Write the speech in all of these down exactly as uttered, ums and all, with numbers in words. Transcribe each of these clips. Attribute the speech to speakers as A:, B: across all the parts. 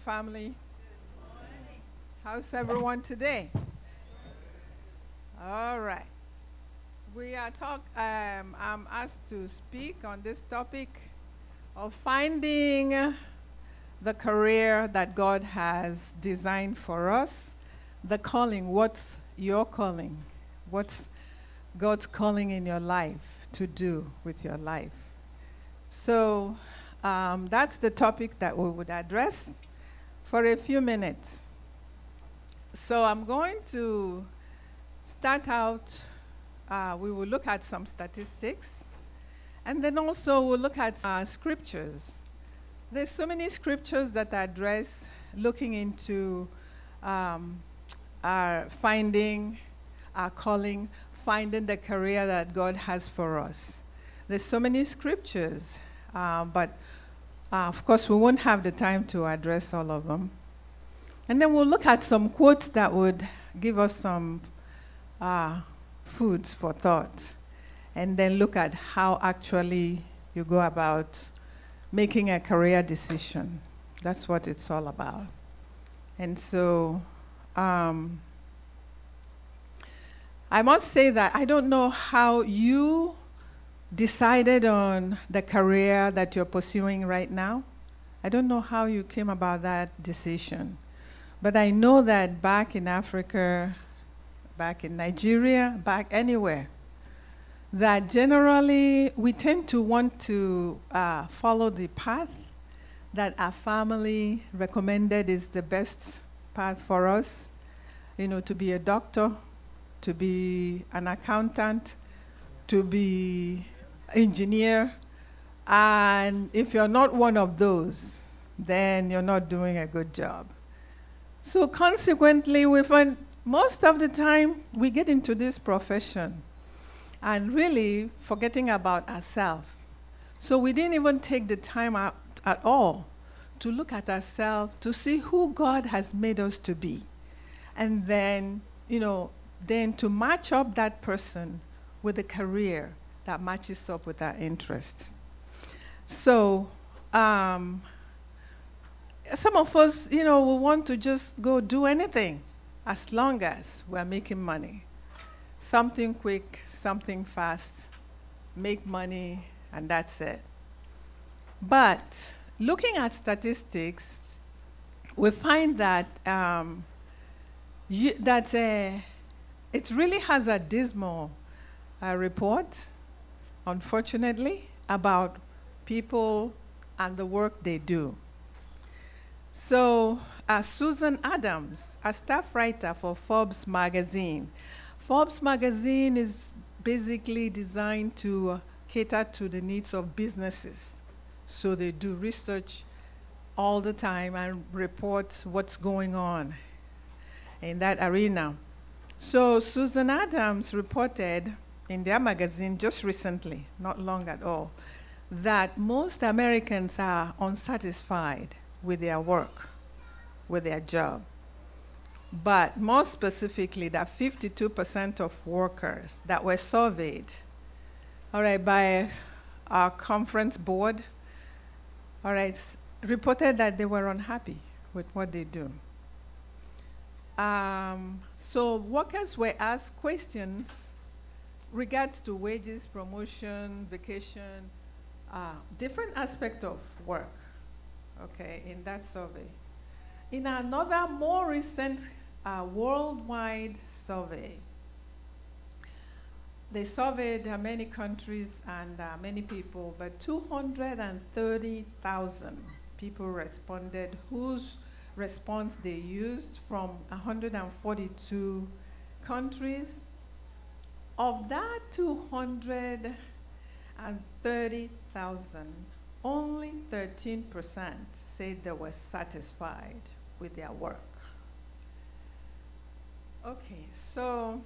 A: family. How's everyone today? All right. We are talk. Um, I'm asked to speak on this topic of finding the career that God has designed for us. The calling. What's your calling? What's God's calling in your life to do with your life? So um, that's the topic that we would address for a few minutes. So I'm going to start out, uh, we will look at some statistics, and then also we'll look at uh, scriptures. There's so many scriptures that address looking into um, our finding, our calling, finding the career that God has for us. There's so many scriptures, uh, but uh, of course we won't have the time to address all of them. And then we'll look at some quotes that would give us some uh, foods for thought. And then look at how actually you go about making a career decision. That's what it's all about. And so um, I must say that I don't know how you decided on the career that you're pursuing right now. I don't know how you came about that decision. But I know that back in Africa, back in Nigeria, back anywhere, that generally we tend to want to uh, follow the path that our family recommended is the best path for us. You know, to be a doctor, to be an accountant, to be engineer. And if you're not one of those, then you're not doing a good job. So consequently, we find most of the time we get into this profession and really forgetting about ourselves. So we didn't even take the time out at all to look at ourselves, to see who God has made us to be. And then, you know, then to match up that person with a career that matches up with our interests. So, um, some of us, you know, we want to just go do anything as long as we're making money. Something quick, something fast, make money, and that's it. But looking at statistics, we find that um, you, that uh, it really has a dismal uh, report, unfortunately, about people and the work they do. So uh, Susan Adams, a staff writer for Forbes magazine. Forbes magazine is basically designed to uh, cater to the needs of businesses. So they do research all the time and report what's going on in that arena. So Susan Adams reported in their magazine just recently, not long at all, that most Americans are unsatisfied with their work, with their job. But more specifically, that fifty-two percent of workers that were surveyed, all right, by our conference board, all right, reported that they were unhappy with what they do. Um, so workers were asked questions regards to wages, promotion, vacation, uh, different aspects of work. Okay, in that survey. In another more recent uh, worldwide survey, they surveyed uh, many countries and uh, many people, but two hundred thirty thousand people responded, whose response they used from one hundred forty-two countries. Of that two hundred thirty thousand, only thirteen percent said they were satisfied with their work. Okay, so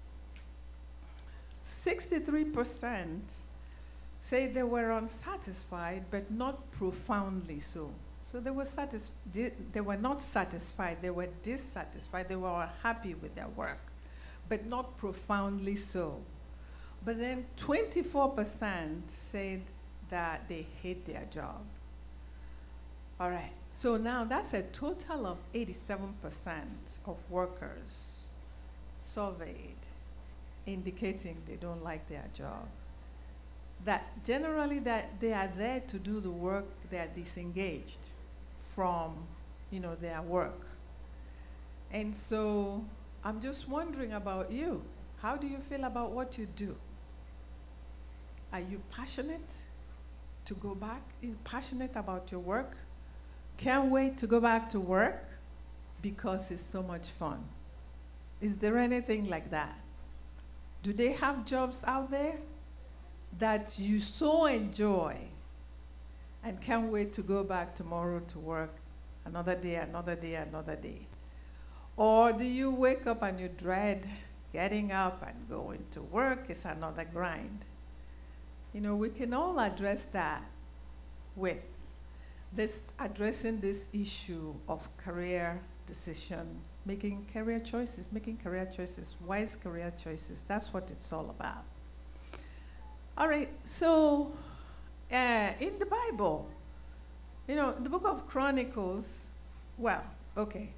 A: sixty-three percent say they were unsatisfied, but not profoundly so. So they were, satis they were not satisfied, they were dissatisfied, they were unhappy with their work, but not profoundly so. But then twenty-four percent said that they hate their job. All right. So now that's a total of eighty-seven percent of workers surveyed indicating they don't like their job. That generally that they are there to do the work, they are disengaged from, you know, their work. And so I'm just wondering about you. How do you feel about what you do? Are you passionate to go back? Are you passionate about your work? Can't wait to go back to work because it's so much fun. Is there anything like that? Do they have jobs out there that you so enjoy and can't wait to go back tomorrow to work another day, another day, another day? Or do you wake up and you dread getting up and going to work? It's another grind. You know, we can all address that with this, addressing this issue of career decision, making career choices, making career choices, wise career choices. That's what it's all about. All right, so uh, in the Bible, you know, the book of Chronicles, well, okay.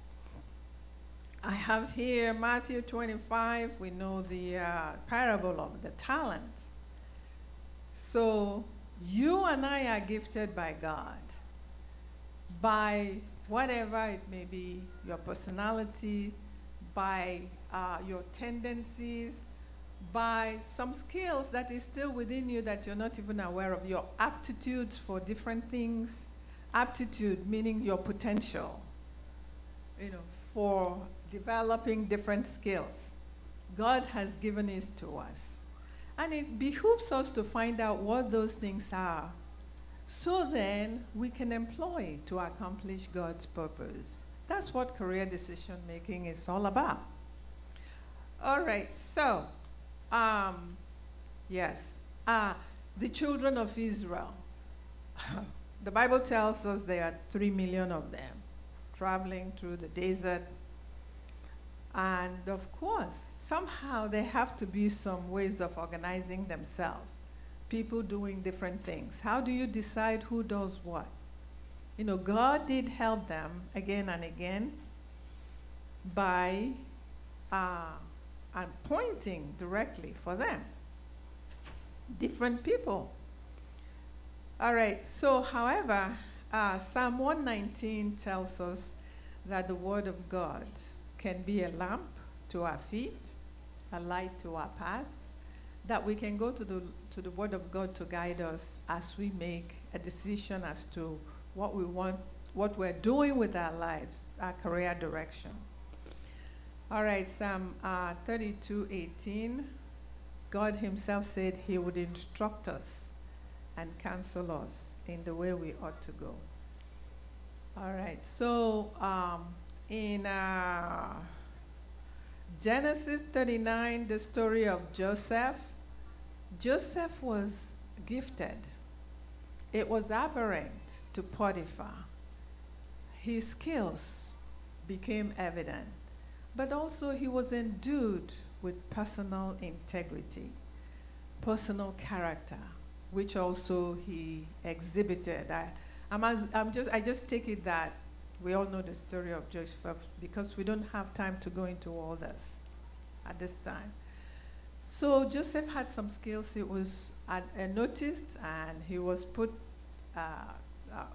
A: I have here Matthew twenty-five. We know the uh, parable of the talents. So you and I are gifted by God, by whatever it may be, your personality, by uh, your tendencies, by some skills that is still within you that you're not even aware of, your aptitudes for different things. Aptitude meaning your potential, you know, for developing different skills. God has given it to us. And it behooves us to find out what those things are, so then we can employ to accomplish God's purpose. That's what career decision making is all about. All right, so, um, yes, uh, the children of Israel. The Bible tells us there are three million of them traveling through the desert. And of course, somehow there have to be some ways of organizing themselves. People doing different things. How do you decide who does what? You know, God did help them again and again by uh, and pointing directly for them. Different people. All right, so however, uh, Psalm one nineteen tells us that the word of God can be a lamp to our feet, a light to our path, that we can go to the, to the word of God to guide us as we make a decision as to what we want, what we're doing with our lives, our career direction. All right, Psalm uh, thirty-two eighteen, God himself said he would instruct us and counsel us in the way we ought to go. All right, so um, in uh, Genesis thirty-nine, the story of Joseph, Joseph was gifted. It was aberrant to Potiphar. His skills became evident, but also he was endued with personal integrity, personal character, which also he exhibited. I, I'm, I'm just, I just take it that we all know the story of Joseph because we don't have time to go into all this at this time. So Joseph had some skills. He was uh, noticed and he was put uh, uh,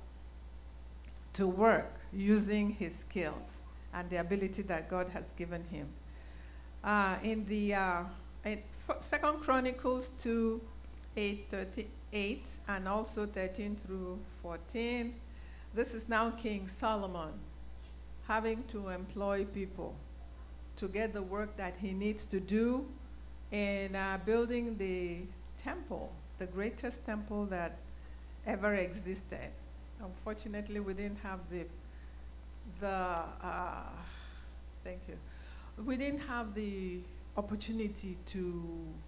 A: to work using his skills and the ability that God has given him. Uh, in the uh, in Second Chronicles two, eight, thirty-eight, and also thirteen through fourteen, this is now King Solomon having to employ people to get the work that he needs to do in uh, building the temple, the greatest temple that ever existed. Unfortunately, we didn't have the, the uh, thank you, we didn't have the opportunity to,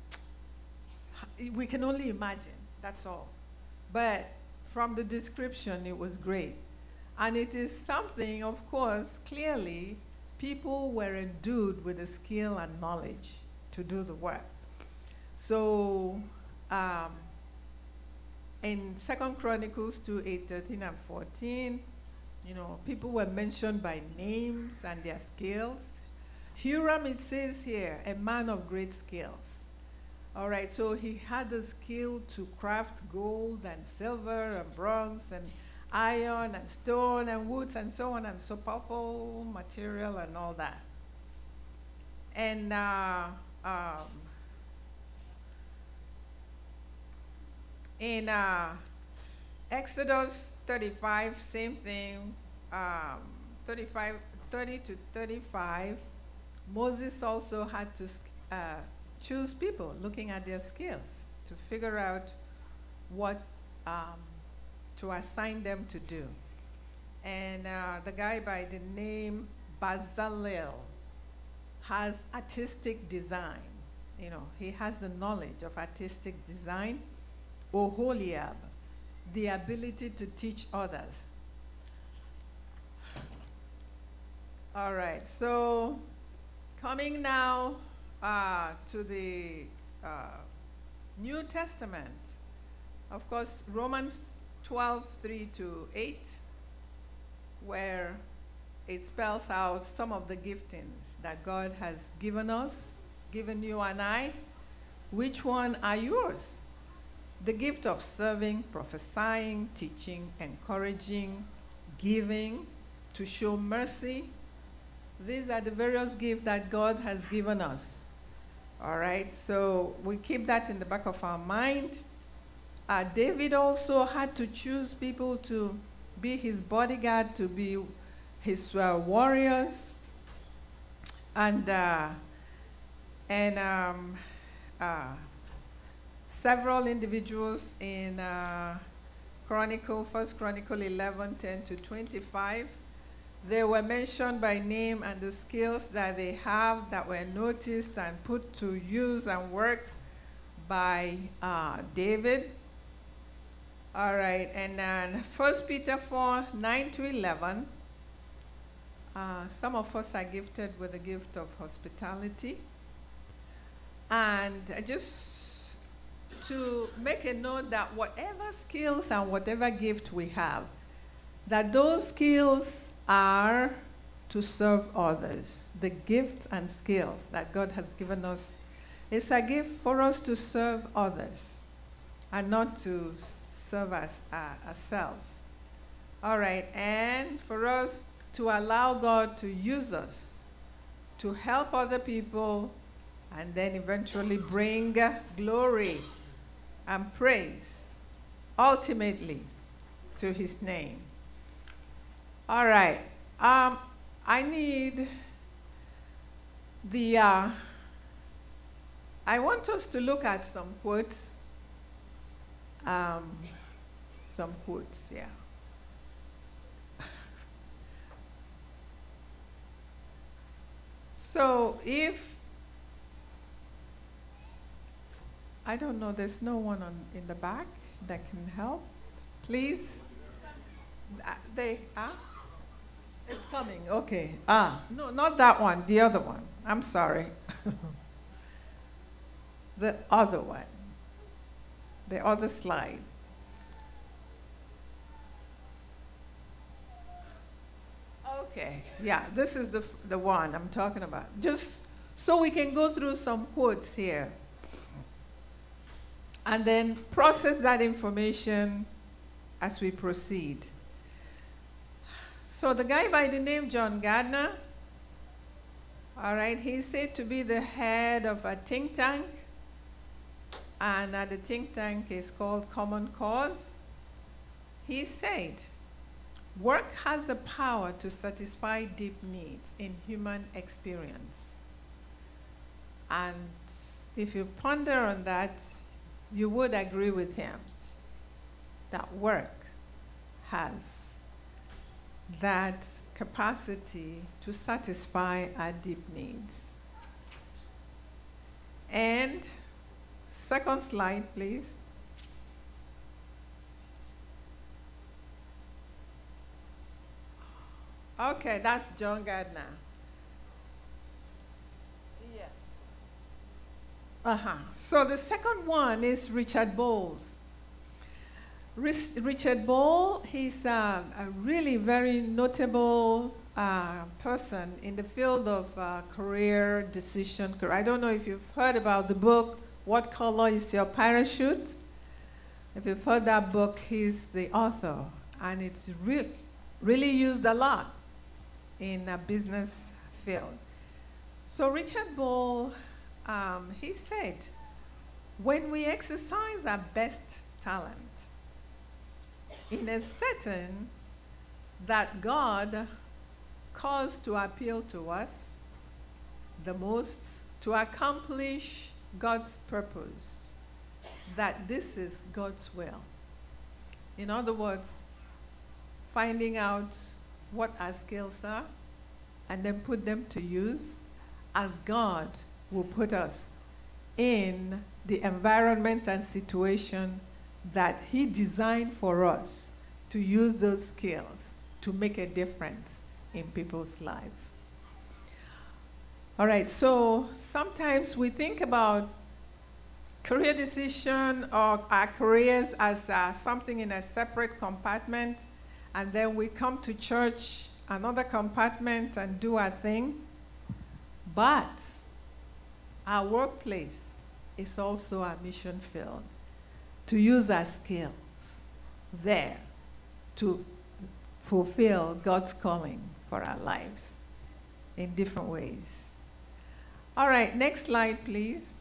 A: we can only imagine, that's all. But from the description, it was great. And it is something, of course, clearly, people were endued with the skill and knowledge to do the work. So, um, In Second Chronicles two, eight, thirteen, and fourteen, you know, people were mentioned by names and their skills. Huram, it says here, a man of great skills. All right, so he had the skill to craft gold and silver and bronze and iron and stone and woods and so on and so purple material and all that. And uh, um, in uh, Exodus thirty-five, same thing, um, thirty-five, thirty to thirty-five, Moses also had to uh, choose people looking at their skills to figure out what um, to assign them to do. And uh, the guy by the name Bezalel has artistic design. You know, he has the knowledge of artistic design. Oholiab, the ability to teach others. All right, so coming now uh, to the uh, New Testament. Of course, Romans twelve, three to eight, where it spells out some of the giftings that God has given us, given you and I. Which one are yours? The gift of serving, prophesying, teaching, encouraging, giving, to show mercy. These are the various gifts that God has given us. All right, so we keep that in the back of our mind. Uh, David also had to choose people to be his bodyguard, to be his uh, warriors. And, uh, and um, uh, several individuals in uh, Chronicle, First Chronicle eleven, ten to twenty-five, they were mentioned by name and the skills that they have that were noticed and put to use and work by uh, David. All right, and then First Peter four, nine to eleven, uh, some of us are gifted with the gift of hospitality. And I just to make a note that whatever skills and whatever gift we have, that those skills are to serve others. The gifts and skills that God has given us is a gift for us to serve others and not to serve us, uh, ourselves. All right, and for us to allow God to use us to help other people and then eventually bring glory and praise, ultimately, to his name. All right. Um, I need the, uh, I want us to look at some quotes. Um, some quotes, yeah. So if I don't know, there's no one on, in the back that can help. Please. Uh, they, ah? It's coming, okay. Ah, no, not that one, the other one. I'm sorry. The other one. The other slide. Okay, yeah, this is the, the one I'm talking about. Just so we can go through some quotes here. And then process that information as we proceed. So the guy by the name John Gardner, all right, he's said to be the head of a think tank, and uh, the think tank is called Common Cause. He said, work has the power to satisfy deep needs in human experience. And if you ponder on that, you would agree with him that work has that capacity to satisfy our deep needs. And second slide, please. Okay, that's John Gardner. Yeah. Uh-huh. So the second one is Richard Bowles. Ris- Richard Ball, he's uh, a really very notable uh, person in the field of uh, career decision. I don't know if you've heard about the book, What Color is Your Parachute? If you've heard that book, he's the author, and it's re- really used a lot in a business field. So Richard Ball, um, he said, when we exercise our best talent in a setting that God calls to appeal to us the most to accomplish God's purpose, that this is God's will. In other words, finding out what our skills are and then put them to use as God will put us in the environment and situation that He designed for us to use those skills to make a difference in people's lives. All right, so sometimes we think about career decision or our careers as uh, something in a separate compartment, and then we come to church, another compartment, and do our thing. But our workplace is also our mission field, to use our skills there to fulfill God's calling for our lives in different ways. All right, next slide, please.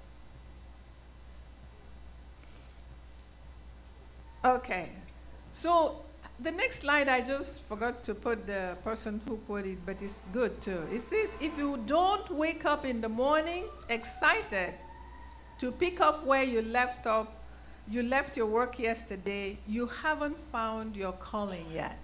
A: Okay, so the next slide, I just forgot to put the person who put it, but it's good too. It says, if you don't wake up in the morning excited to pick up where you left up, you left your work yesterday, you haven't found your calling yet.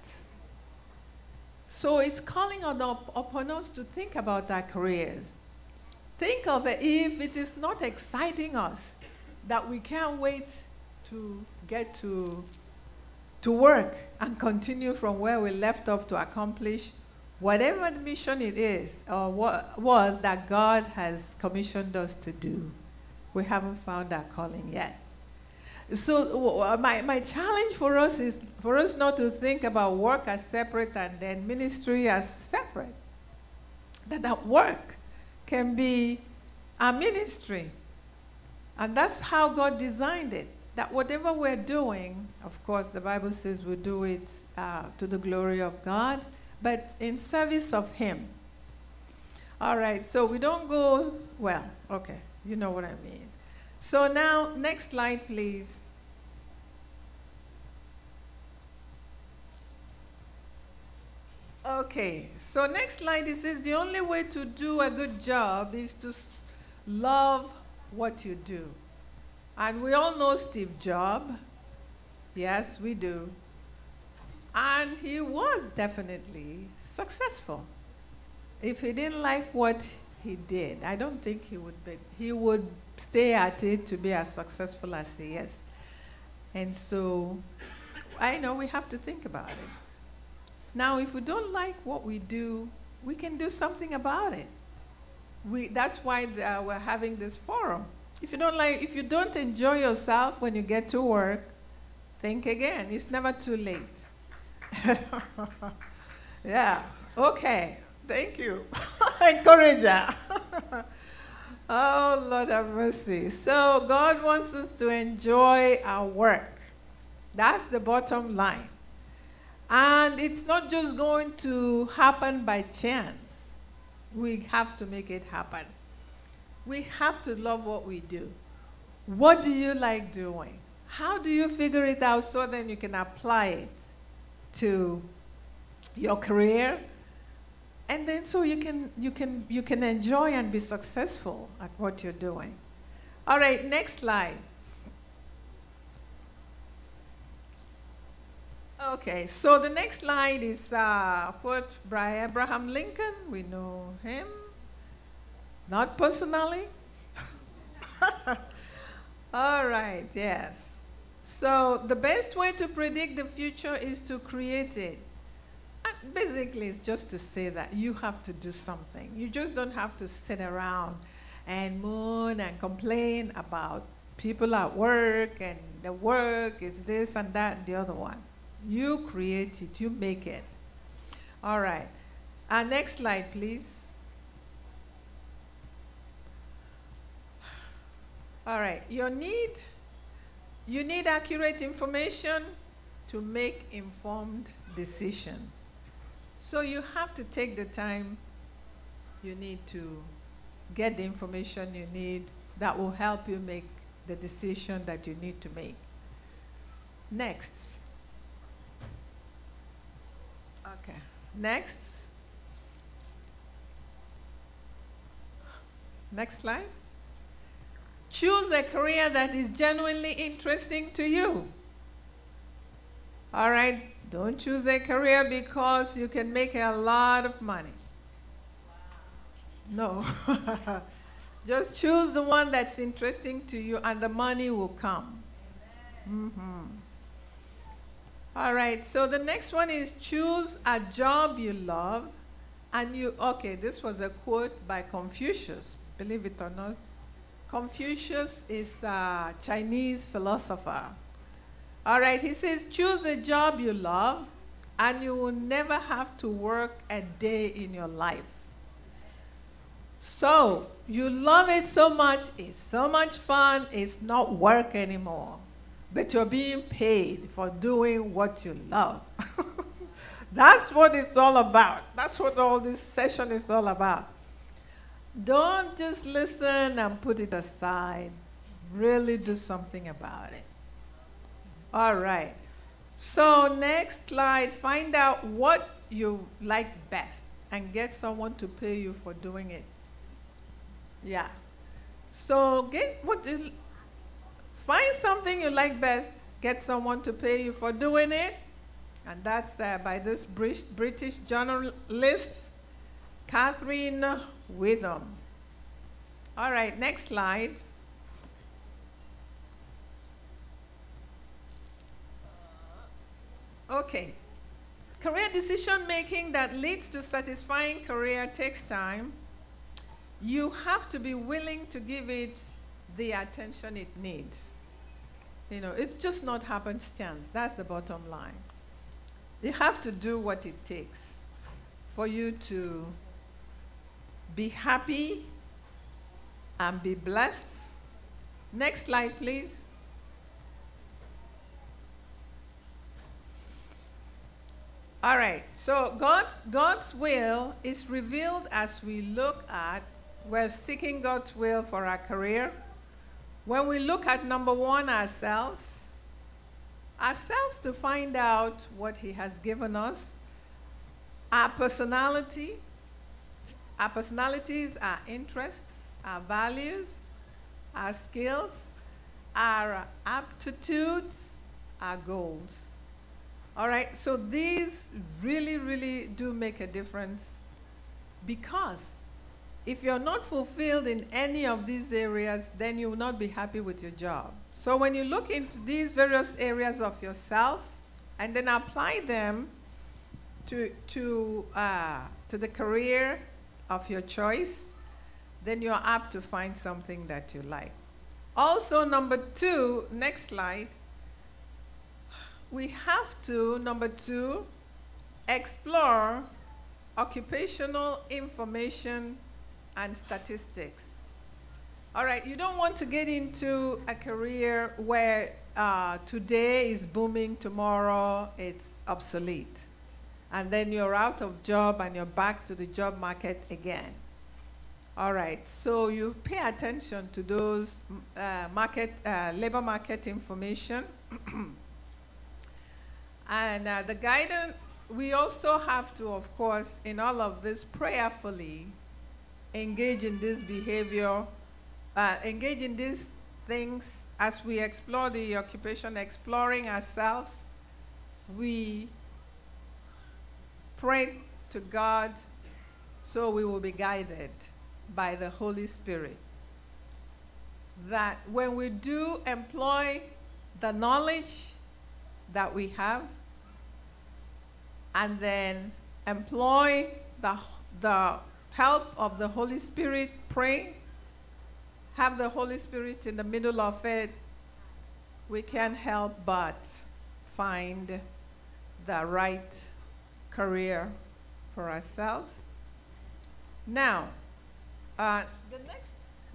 A: So it's calling on up, upon us to think about our careers. Think of it, if it is not exciting us, that we can't wait to get to, to work and continue from where we left off to accomplish whatever the mission it is or what was that God has commissioned us to do. We haven't found our calling yet. So my, my challenge for us is for us not to think about work as separate and then ministry as separate. That that work can be a ministry. And that's how God designed it. That whatever we're doing, of course, the Bible says we do it uh, to the glory of God, but in service of Him. All right, so we don't go, well, okay, you know what I mean. So now, next slide, please. Okay, so next slide, it says the only way to do a good job is to love what you do. And we all know Steve Jobs. Yes, we do. And he was definitely successful. If he didn't like what he did, I don't think he would be, he would stay at it to be as successful as he is. And so I know we have to think about it. Now, if we don't like what we do, we can do something about it. We, that's why the, uh, we're having this forum. If you don't like, if you don't enjoy yourself when you get to work, think again. It's never too late. Yeah. Okay. Thank you. Encourager. Oh, Lord have mercy. So God wants us to enjoy our work. That's the bottom line. And it's not just going to happen by chance. We have to make it happen. We have to love what we do. What do you like doing? How do you figure it out so then you can apply it to your career? And then so you can, you can, you can enjoy and be successful at what you're doing. All right, next slide. Okay, so the next slide is uh, what Abraham Lincoln, we know him, not personally. All right, yes. So the best way to predict the future is to create it. And basically, it's just to say that you have to do something. You just don't have to sit around and moan and complain about people at work and the work is this and that and the other one. You create it, you make it. All right. Our next slide, please. All right. Your need, you need accurate information to make informed decision. So you have to take the time you need to get the information you need that will help you make the decision that you need to make. Next. Okay. Next. Next slide. Choose a career that is genuinely interesting to you. All right? Don't choose a career because you can make a lot of money. No. Just choose the one that's interesting to you and the money will come. Mm-hmm. All right, so the next one is choose a job you love and you, okay, this was a quote by Confucius, believe it or not. Confucius is a Chinese philosopher. All right, he says, choose a job you love and you will never have to work a day in your life. So, you love it so much, it's so much fun, it's not work anymore. But you're being paid for doing what you love. That's what it's all about. That's what all this session is all about. Don't just listen and put it aside. Really do something about it. All right. So next slide, find out what you like best and get someone to pay you for doing it. Yeah. So get what is, find something you like best, get someone to pay you for doing it. And that's uh, by this British journalist, Catherine Witham. All right, next slide. Okay. Career decision making that leads to satisfying career takes time. You have to be willing to give it the attention it needs. You know, it's just not happenstance. That's the bottom line. You have to do what it takes for you to be happy and be blessed. Next slide, please. All right, so God's, God's will is revealed as we look at, we're seeking God's will for our career. When we look at number one, ourselves, ourselves to find out what He has given us, our personality, our personalities, our interests, our values, our skills, our aptitudes, our goals. All right, so these really, really do make a difference because if you're not fulfilled in any of these areas, then you will not be happy with your job. So when you look into these various areas of yourself and then apply them to, to, uh, to the career of your choice, then you're apt to find something that you like. Also, number two, next slide, we have to, number two, explore occupational information and statistics. All right, you don't want to get into a career where uh, today is booming, tomorrow it's obsolete. And then you're out of job and you're back to the job market again. All right, so you pay attention to those uh, market, uh, labor market information. And uh, the guidance, we also have to, of course, in all of this, prayerfully engage in this behavior, uh, engage in these things as we explore the occupation, exploring ourselves. We pray to God so we will be guided by the Holy Spirit. That when we do employ the knowledge that we have, and then employ the, the help of the Holy Spirit, pray, have the Holy Spirit in the middle of it, we can't help but find the right career for ourselves. Now, uh, the next,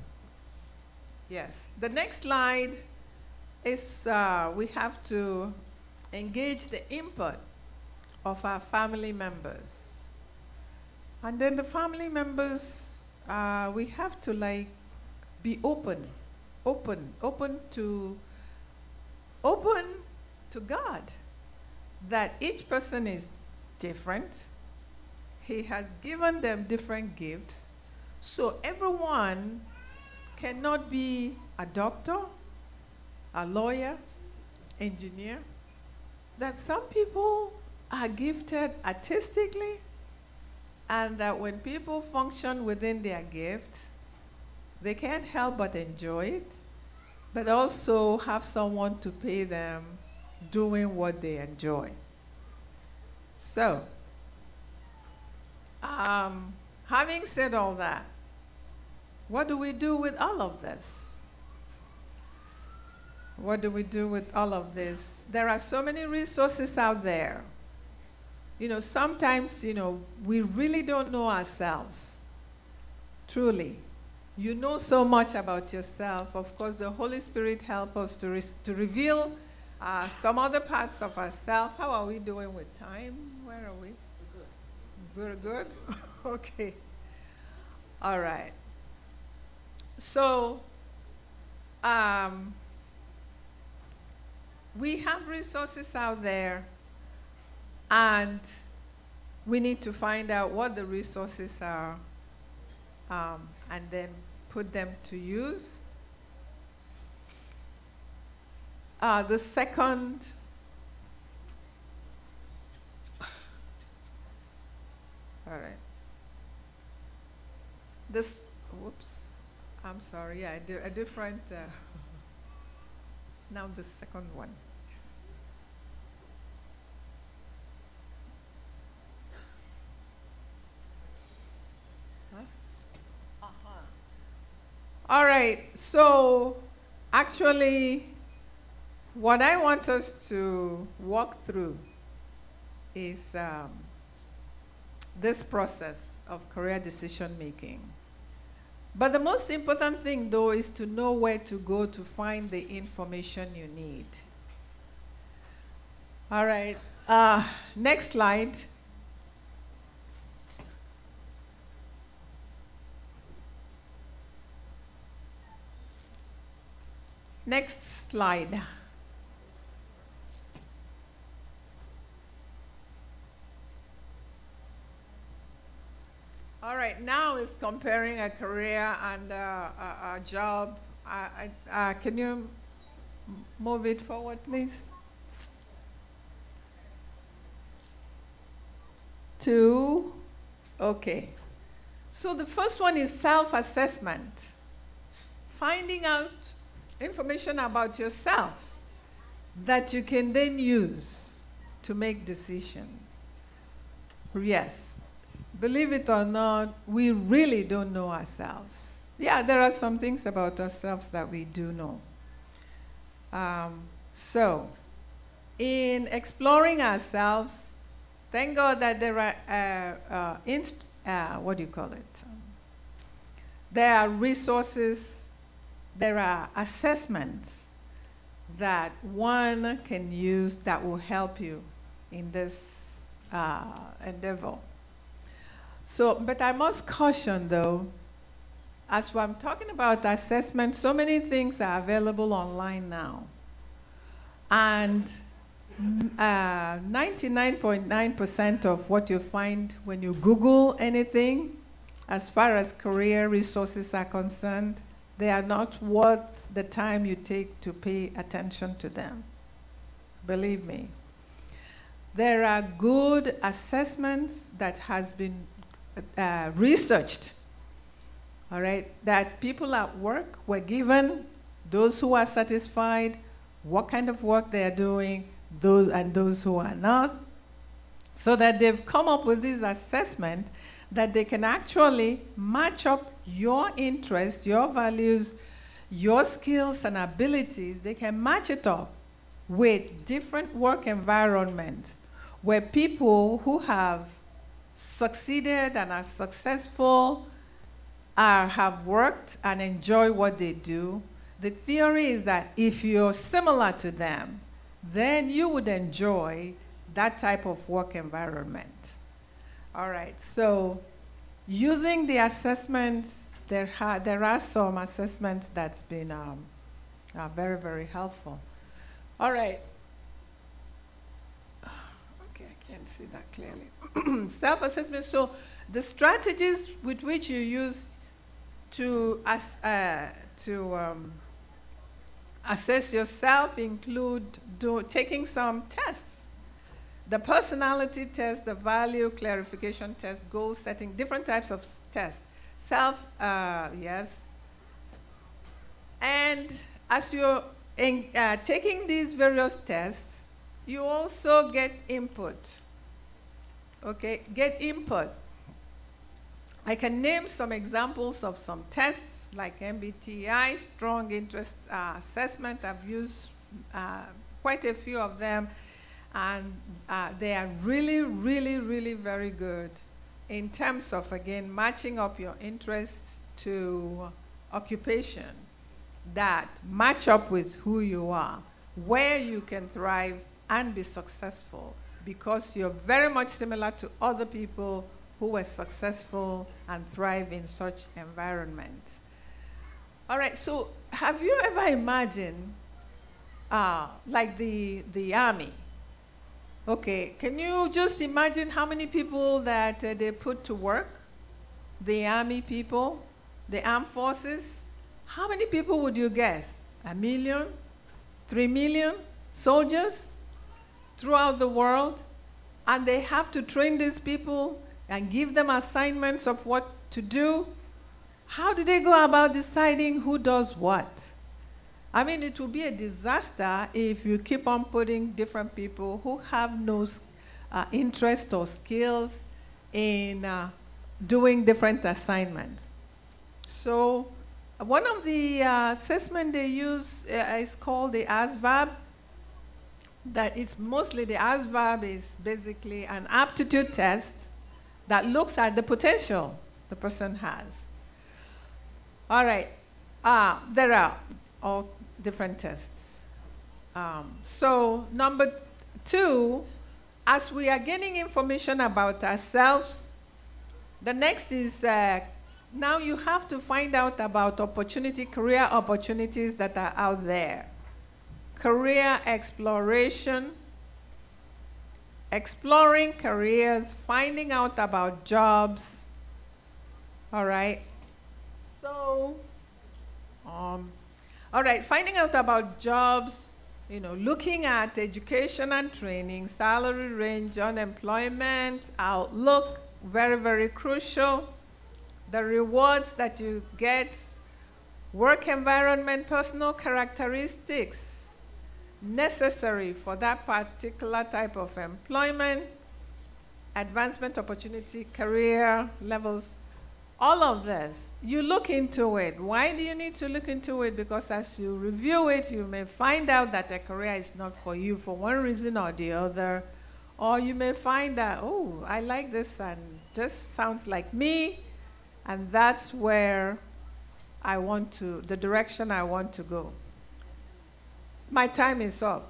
A: yes, the next slide is uh, we have to engage the input of our family members. And then the family members, uh, we have to like be open, open, open to, open to God, that each person is different. He has given them different gifts. So everyone cannot be a doctor, a lawyer, engineer. That some people are gifted artistically, and that when people function within their gift, they can't help but enjoy it, but also have someone to pay them doing what they enjoy. So, um, having said all that, what do we do with all of this? What do we do with all of this? There are so many resources out there. You know, sometimes, you know, we really don't know ourselves. Truly. You know so much about yourself. Of course, the Holy Spirit helps us to, re to reveal uh, some other parts of ourselves. How are we doing with time? Where are we? We're good. We're good? Okay. All right. So, um, we have resources out there, and we need to find out what the resources are, um, and then put them to use. Uh, the second, all right. This, whoops, I'm sorry, yeah, a different, uh, now the second one. Uh-huh. All right, so actually, what I want us to walk through is um, this process of career decision making. But the most important thing, though, is to know where to go to find the information you need. All right, uh, next slide. Next slide. All right, now it's comparing a career and uh, a, a job. I, I, uh, can you move it forward, please? Two. Okay. So the first one is self-assessment. Finding out information about yourself that you can then use to make decisions. Yes. Believe it or not, we really don't know ourselves. Yeah, there are some things about ourselves that we do know. Um, so, in exploring ourselves, thank God that there are, uh, uh, inst uh, what do you call it? Um, there are resources, there are assessments that one can use that will help you in this uh, endeavor. So, but I must caution though, as I'm talking about assessment, so many things are available online now. And ninety-nine point nine percent uh, of what you find when you Google anything, as far as career resources are concerned, they are not worth the time you take to pay attention to them. Believe me. There are good assessments that has been Uh, researched, all right, that people at work were given, those who are satisfied, what kind of work they are doing, those and those who are not, so that they've come up with this assessment that they can actually match up your interests, your values, your skills and abilities, they can match it up with different work environments where people who have succeeded and are successful are, have worked and enjoy what they do. The theory is that if you're similar to them, then you would enjoy that type of work environment. All right, so using the assessments, there, ha there are some assessments that's been um, uh, very, very helpful. All right. Okay, I can't see that clearly. Self-assessment, so the strategies with which you use to, as, uh, to um, assess yourself include do, taking some tests. The personality test, the value clarification test, goal setting, different types of tests. Self, uh, yes. And as you're in, uh, taking these various tests, you also get input. Okay, get input. I can name some examples of some tests like M B T I, strong interest uh, assessment. I've used uh, quite a few of them. And uh, they are really, really, really very good in terms of, again, matching up your interests to occupation that match up with who you are, where you can thrive and be successful because you're very much similar to other people who were successful and thrive in such environments. All right, so have you ever imagined, uh, like the, the army? Okay, can you just imagine how many people that uh, they put to work? The army people, the armed forces. How many people would you guess? A million? Three million soldiers throughout the world? And they have to train these people and give them assignments of what to do. How do they go about deciding who does what? I mean, it will be a disaster if you keep on putting different people who have no uh, interest or skills in uh, doing different assignments. So one of the uh, assessment they use uh, is called the A S V A B. That is mostly the A S V A B is basically an aptitude test that looks at the potential the person has. All right, uh, there are all different tests. Um, so number two, as we are gaining information about ourselves, the next is uh, now you have to find out about opportunity, career opportunities that are out there. Career exploration, exploring careers, finding out about jobs. All right. So, um, all right, finding out about jobs, you know, looking at education and training, salary range, unemployment, outlook, very, very crucial. The rewards that you get, work environment, personal characteristics necessary for that particular type of employment, advancement opportunity, career levels. All of this, you look into it. Why do you need to look into it? Because as you review it, you may find out that a career is not for you for one reason or the other. Or you may find that, oh, I like this and this sounds like me, and that's where I want to, the direction I want to go. My time is up.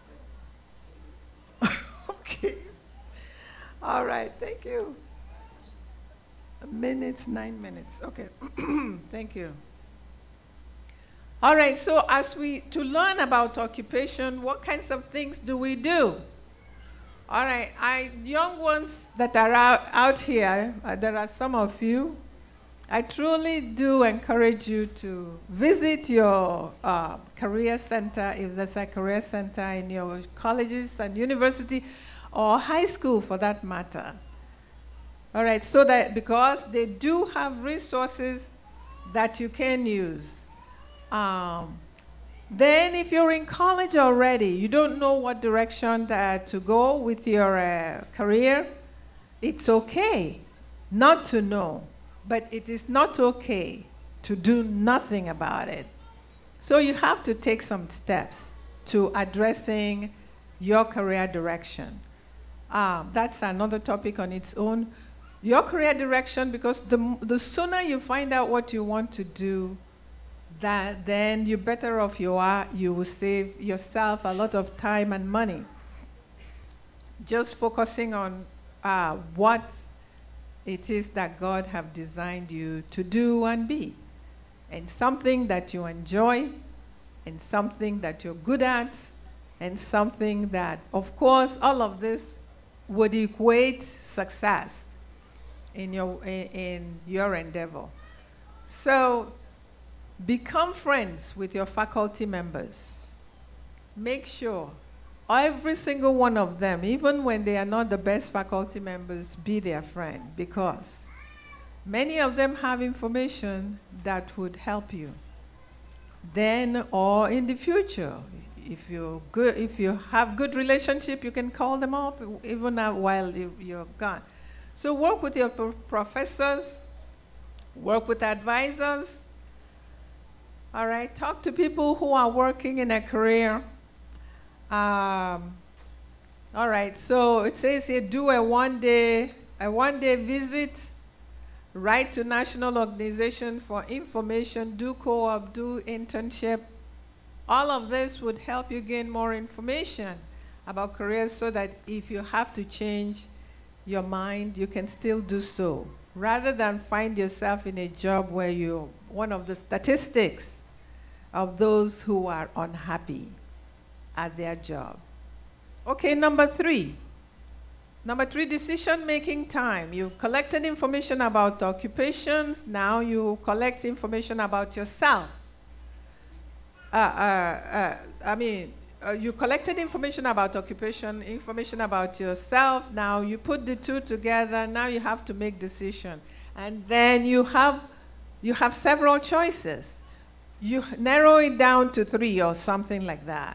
A: Okay. All right, thank you. Minutes, nine minutes. Okay, thank you. All right, so as we, to learn about occupation, what kinds of things do we do? All right, I, young ones that are out, out here, uh, there are some of you, I truly do encourage you to visit your uh, career center, if there's a career center in your colleges and university, or high school for that matter. All right, so that because they do have resources that you can use. Um, then if you're in college already, you don't know what direction that to go with your uh, career, it's okay not to know, but it is not okay to do nothing about it. So you have to take some steps to addressing your career direction. Um, that's another topic on its own. Your career direction, because the, the sooner you find out what you want to do, that then you're better off you are. You will save yourself a lot of time and money. Just focusing on uh, what it is that God have designed you to do and be. And something that you enjoy, and something that you're good at, and something that, of course, all of this would equate success in your, in, in your endeavor. So become friends with your faculty members. Make sure every single one of them, even when they are not the best faculty members, be their friend, because many of them have information that would help you then or in the future. If you good, if you have good relationship, you can call them up even while you're gone. So work with your professors, work with advisors. All right, talk to people who are working in a career. Um, all right, so it says here, do a one-day a one-day visit. Write to national organization for information. Do co-op. Do internship. All of this would help you gain more information about careers, so that if you have to change your mind, you can still do so, rather than find yourself in a job where you're one of the statistics of those who are unhappy at their job. Okay, number three. Number three, decision-making time. You collected information about occupations. Now you collect information about yourself. Uh, uh, uh, I mean, uh, you collected information about occupation, information about yourself. Now you put the two together. Now you have to make decision. And then you have, you have several choices. You narrow it down to three or something like that.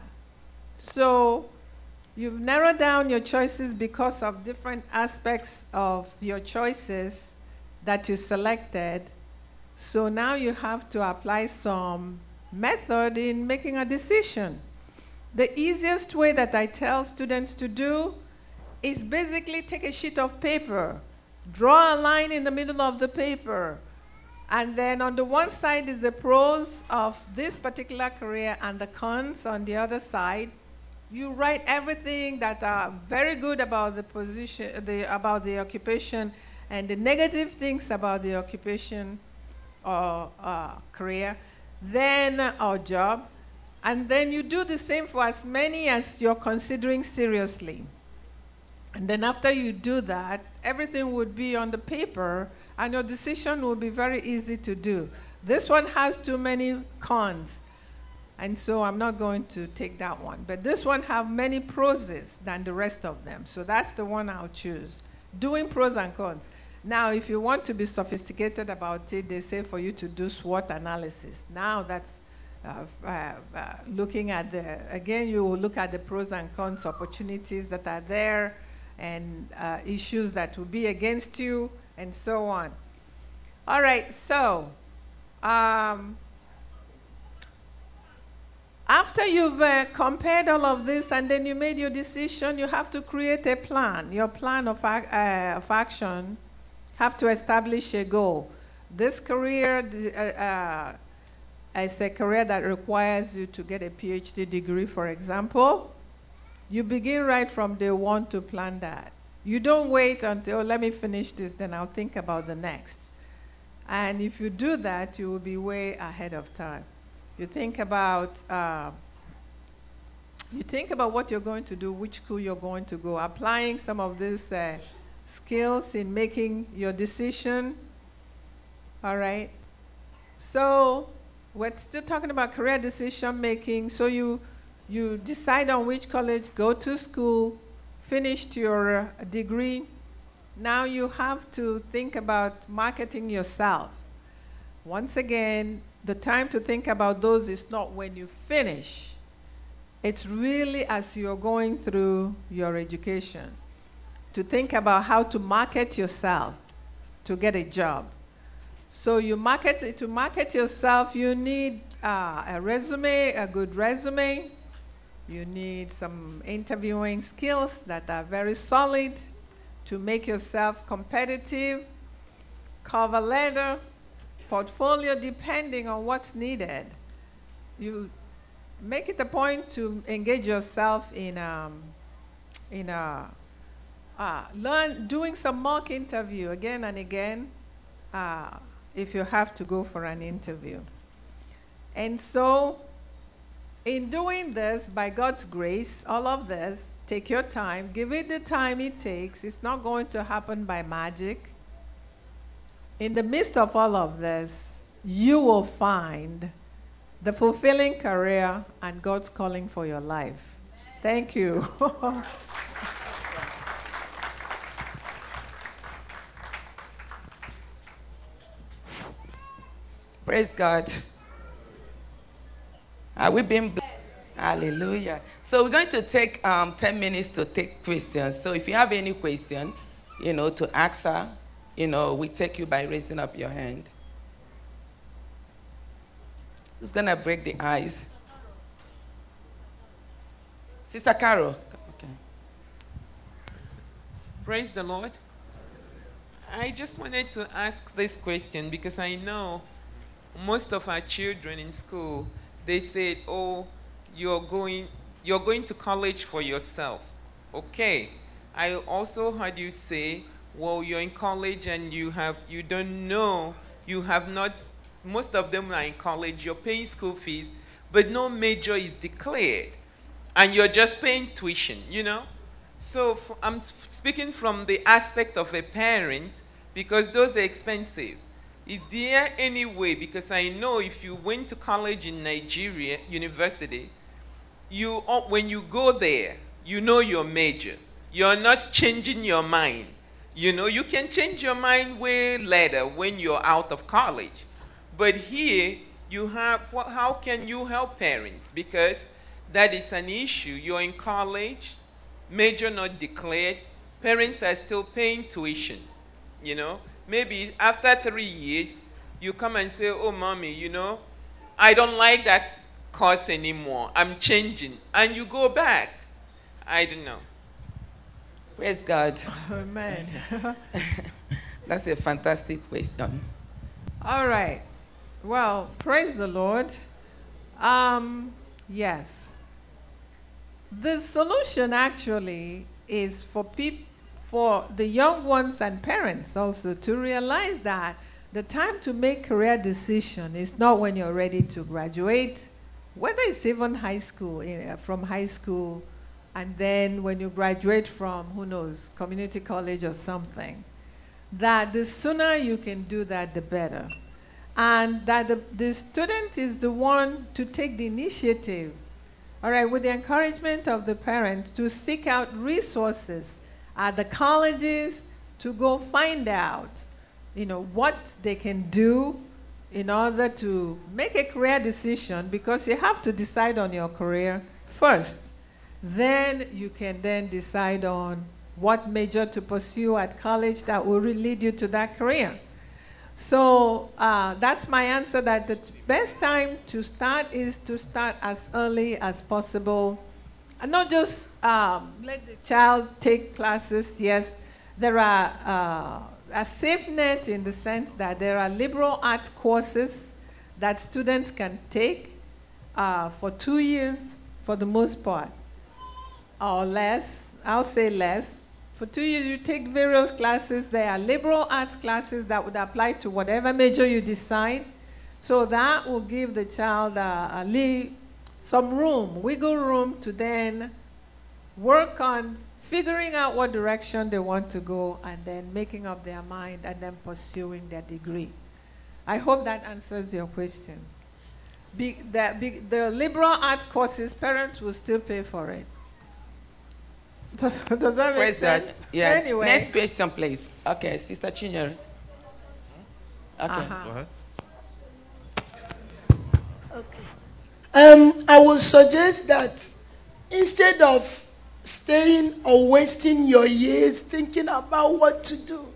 A: So you've narrowed down your choices because of different aspects of your choices that you selected. So now you have to apply some method in making a decision. The easiest way that I tell students to do is basically take a sheet of paper, draw a line in the middle of the paper, and then on the one side is the pros of this particular career and the cons on the other side. You write everything that are very good about the position, the, about the occupation, and the negative things about the occupation or uh, career, then or job, and then you do the same for as many as you're considering seriously. And then after you do that, everything would be on the paper, and your decision will be very easy to do. This one has too many cons, and so I'm not going to take that one. But this one have many pros than the rest of them, so that's the one I'll choose. Doing pros and cons. Now, if you want to be sophisticated about it, they say for you to do SWOT analysis. Now that's uh, uh, uh, looking at the, again, you will look at the pros and cons, opportunities that are there, and uh, issues that will be against you, and so on. All right, so um, after you've uh, compared all of this and then you made your decision, you have to create a plan, your plan of, ac uh, of action. Have to establish a goal. This career uh, uh, is a career that requires you to get a PhD degree, for example. You begin right from day one to plan that. You don't wait until, oh, let me finish this, then I'll think about the next. And if you do that, you will be way ahead of time. You think about, uh, you think about what you're going to do, which school you're going to go, applying some of this uh, skills in making your decision. All right. So we're still talking about career decision making. So you you decide on which college, go to school, finished your uh, degree. Now you have to think about marketing yourself. Once again, the time to think about those is not when you finish. It's really as you're going through your education, to think about how to market yourself to get a job. So you market, to market yourself, you need uh, a resume, a good resume. You need some interviewing skills that are very solid to make yourself competitive. Cover letter, portfolio, depending on what's needed. You make it a point to engage yourself in um, in a uh, learn doing some mock interview again and again uh, if you have to go for an interview. And so in doing this, by God's grace, all of this, take your time, give it the time it takes. It's not going to happen by magic. In the midst of all of this, you will find the fulfilling career and God's calling for your life. Thank you.
B: Praise God. Are we being blessed? Hallelujah. So we're going to take um, ten minutes to take questions. So if you have any question, you know, to ask her, you know, we take you by raising up your hand. Who's going to break the ice? Sister Carol. Okay.
C: Praise the Lord. I just wanted to ask this question because I know most of our children in school, they said, oh, you're going, you're going to college for yourself. Okay. I also heard you say, well, you're in college and you have, you don't know, you have not, most of them are in college, you're paying school fees, but no major is declared. And you're just paying tuition, you know? So f- I'm speaking from the aspect of a parent because those are expensive. Is there any way, because I know if you went to college in Nigeria, university, you when you go there, you know your major. You're not changing your mind. You know, you can change your mind way later when you're out of college. But here, you have, how can you help parents? Because that is an issue. You're in college, major not declared, parents are still paying tuition, you know. Maybe after three years, you come and say, oh, mommy, you know, I don't like that course anymore. I'm changing. And you go back. I don't know.
B: Praise God.
A: Amen.
B: That's a fantastic question.
A: All right. Well, praise the Lord. Um, yes. The solution actually is for people, for the young ones and parents also to realize that the time to make career decision is not when you're ready to graduate, whether it's even high school, from high school, and then when you graduate from, who knows, community college or something. That the sooner you can do that, the better. And that the, the student is the one to take the initiative, all right, with the encouragement of the parents to seek out resources at the colleges to go find out, you know, what they can do in order to make a career decision, because you have to decide on your career first. Then you can then decide on what major to pursue at college that will really lead you to that career. So uh, that's my answer, that the best time to start is to start as early as possible. And not just um, let the child take classes. Yes, there are uh, a safe net in the sense that there are liberal arts courses that students can take uh, for two years for the most part, or less. I'll say less. For two years, you take various classes. There are liberal arts classes that would apply to whatever major you decide. So that will give the child uh, a little, some room, wiggle room to then work on figuring out what direction they want to go and then making up their mind and then pursuing their degree. I hope that answers your question. Be, the, be, the liberal arts courses, parents will still pay for it. Does, does that make
B: Praise
A: sense?
B: God. Yeah.
A: Anyway.
B: Next question, please. Okay, Sister Chinyere. Okay.
A: Uh-huh.
D: Go ahead.
E: Okay. Um, I would suggest that instead of staying or wasting your years thinking about what to do,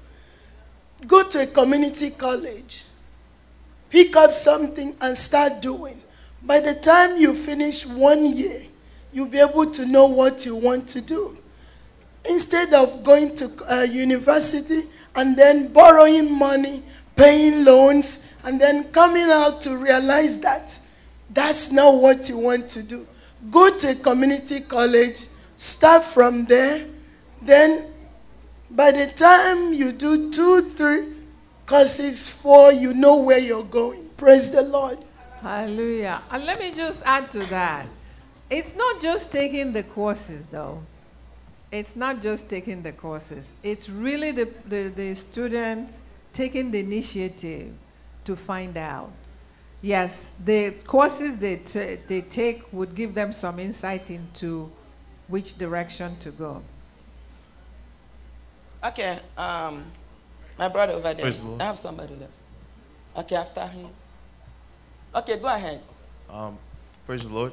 E: go to a community college, pick up something and start doing. By the time you finish one year, you'll be able to know what you want to do. Instead of going to uh, university and then borrowing money, paying loans, and then coming out to realize that that's not what you want to do. Go to a community college, start from there, then by the time you do two, three courses, four, you know where you're going. Praise the Lord.
A: Hallelujah. And let me just add to that. It's not just taking the courses, though. It's not just taking the courses. It's really the, the, the student taking the initiative to find out. Yes, the courses they, t- they take would give them some insight into which direction to go.
B: Okay, um, my brother over there.
D: Praise the Lord.
B: I have somebody there. Okay, after him. Okay, go ahead.
D: Um, praise the Lord.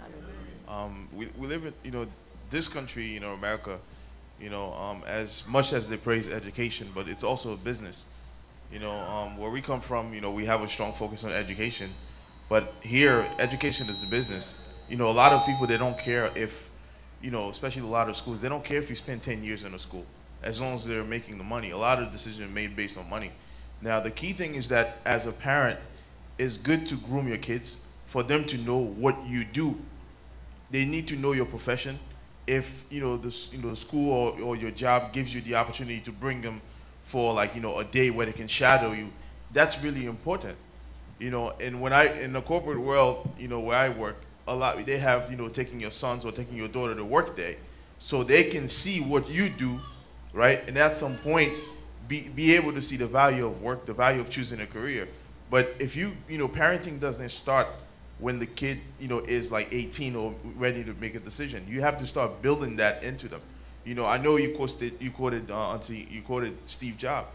D: Um, we, we live in, you know, this country, you know, America, you know, um, as much as they praise education, but it's also a business. You know, um, where we come from, you know, we have a strong focus on education, but here, education is a business. You know, a lot of people, they don't care if, you know, especially a lot of schools, they don't care if you spend ten years in a school, as long as they're making the money. A lot of decisions are made based on money. Now, the key thing is that as a parent, it's good to groom your kids for them to know what you do. They need to know your profession. If, you know, the, you know, the school or, or your job gives you the opportunity to bring them for, like, you know, a day where they can shadow you, that's really important. You know, and when I, in the corporate world, you know, where I work, a lot, they have, you know, taking your sons or taking your daughter to work day so they can see what you do, right? And at some point, be, be able to see the value of work, the value of choosing a career. But if you, you know, parenting doesn't start when the kid, you know, is like eighteen or ready to make a decision. You have to start building that into them. You know, I know you quoted, you quoted, uh, Auntie, you quoted Steve Jobs.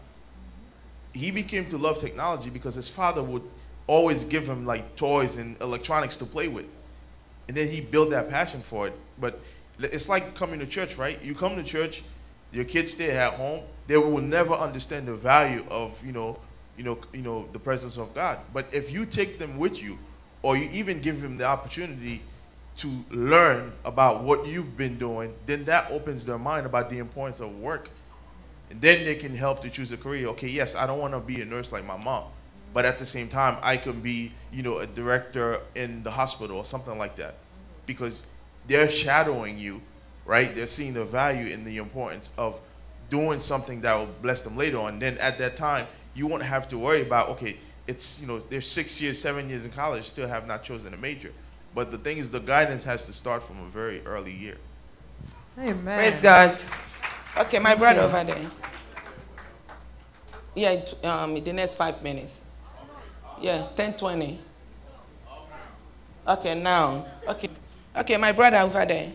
D: He became to love technology because his father would always give him like toys and electronics to play with. And then he built that passion for it. But it's like coming to church, right? You come to church, your kids stay at home, they will never understand the value of, you know, you know, you know, the presence of God. But if you take them with you, or you even give them the opportunity to learn about what you've been doing, then that opens their mind about the importance of work. And then they can help to choose a career. Okay, yes, I don't want to be a nurse like my mom, but at the same time, I can be, you know, a director in the hospital or something like that. Because they're shadowing you, right? They're seeing the value and the importance of doing something that will bless them later on. Then at that time, you won't have to worry about, okay, it's, you know, they're six years, seven years in college, still have not chosen a major. But the thing is, the guidance has to start from a very early year.
A: Amen.
B: Praise God. Okay, my brother
A: Okay.
B: over there. Yeah, it- um, in the next five minutes. Yeah, ten twenty. Okay, now. Okay. Okay, my brother over there.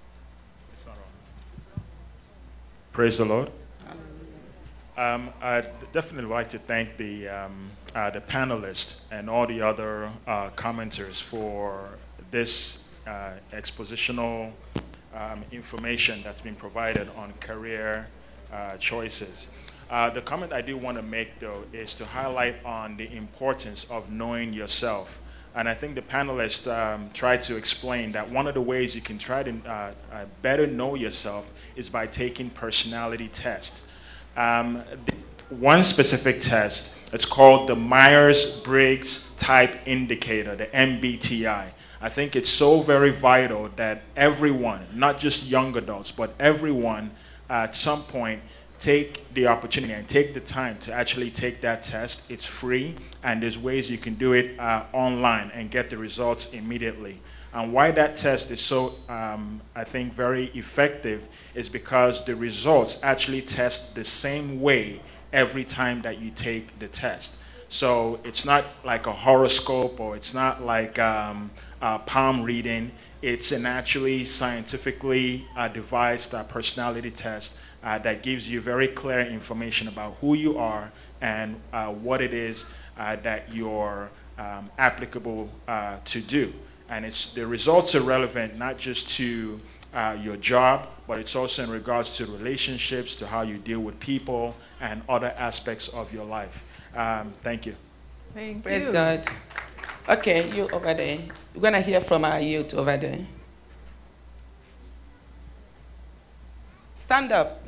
F: Praise the Lord. Um, I'd definitely like to thank the, um, uh, the panelists and all the other uh, commenters for this uh, expositional um, information that's been provided on career uh, choices. Uh, the comment I do want to make, though, is to highlight on the importance of knowing yourself. And I think the panelists um, tried to explain that one of the ways you can try to uh, uh, better know yourself is by taking personality tests. Um, the, one specific test, it's called the Myers-Briggs Type Indicator, the M B T I. I think it's so very vital that everyone, not just young adults, but everyone uh, at some point take the opportunity and take the time to actually take that test. It's free, and there's ways you can do it uh, online and get the results immediately. And why that test is so, um, I think, very effective is because the results actually test the same way every time that you take the test. So it's not like a horoscope, or it's not like um, uh, palm reading. It's an actually scientifically uh, devised uh, personality test uh, that gives you very clear information about who you are and uh, what it is uh, that you're um, applicable uh, to do. And it's, the results are relevant not just to uh, your job, but it's also in regards to relationships, to how you deal with people, and other aspects of your life. Um, thank you.
A: Thank
B: Praise
A: you.
B: God. Okay, you over there. We're going to hear from our youth over there. Stand up.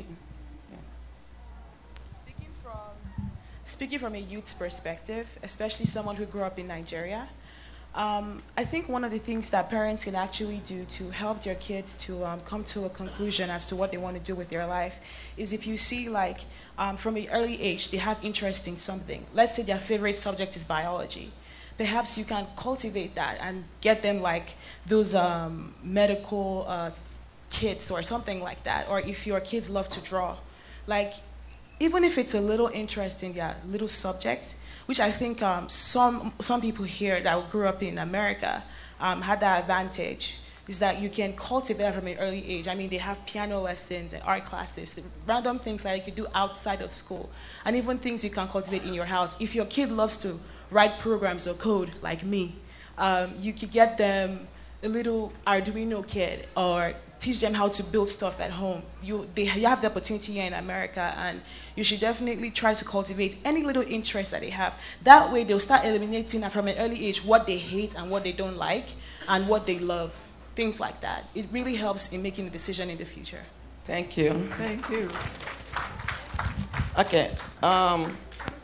G: Speaking from, speaking from a youth's perspective, especially someone who grew up in Nigeria, um, I think one of the things that parents can actually do to help their kids to um, come to a conclusion as to what they want to do with their life is if you see, like, um, from an early age, they have interest in something. Let's say their favorite subject is biology. Perhaps you can cultivate that and get them, like, those um, medical uh, kits or something like that. Or if your kids love to draw, like, even if it's a little interest in their little subjects, which I think um, some, some people here that grew up in America um, had that advantage, is that you can cultivate that from an early age. I mean, they have piano lessons and art classes, random things that you could do outside of school, and even things you can cultivate in your house. If your kid loves to write programs or code, like me, um, you could get them a little Arduino kit or teach them how to build stuff at home. You, they, you have the opportunity here in America, and you should definitely try to cultivate any little interest that they have. That way, they'll start eliminating from an early age what they hate and what they don't like and what they love, things like that. It really helps in making a decision in the future.
B: Thank you.
A: Thank you.
B: Okay. Um,